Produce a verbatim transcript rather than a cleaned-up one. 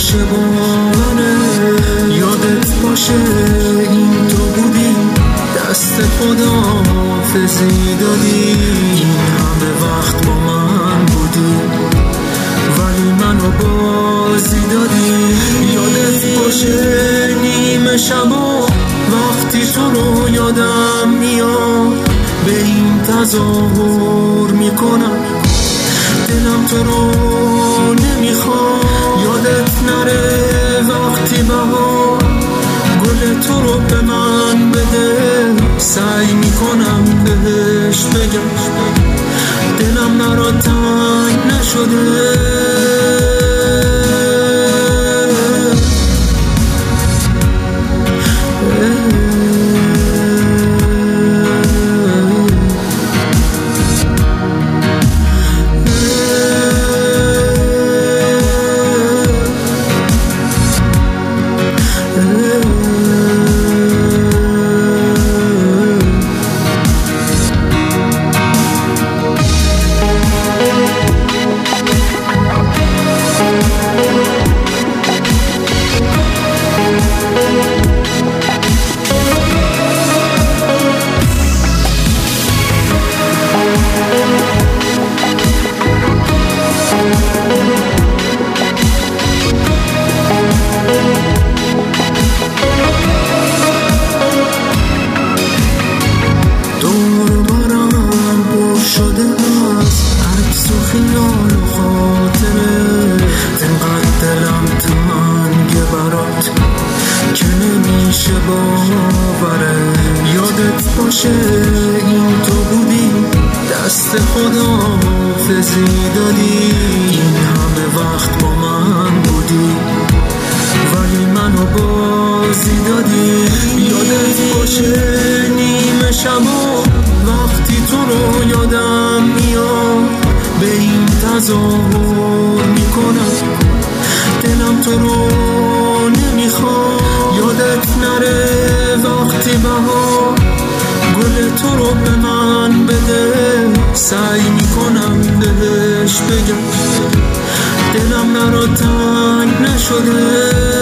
باشه باوره، یادت باشه این تو بودی، دست خداحافظی دادی. این همه وقت با من بودی ولی منو بازی دادی. یادت باشه نیمه شبا وقتی تو رو یادم میاد، به این تظاهر میکنم دلم تو رو نمیخواد. یادت نره وقتی بهار گل تو رو به من بده، سعی میکنم بهش بگم دلم نرا تنگ نشده. یادت باشه این تو بودی، دست خداحافظی دادی. این همه وقت با من بودی ولی منو بازی دادی. یادت باشه نیمه شبا وقتی تو رو یادم میاد، به این تظاهر میکنم دلم تو رو نمیخواد. یادت نره وقتی بهار گل تو رو به من بده، سعی میکنم بهش بگم دلم نرا تنگ نشده.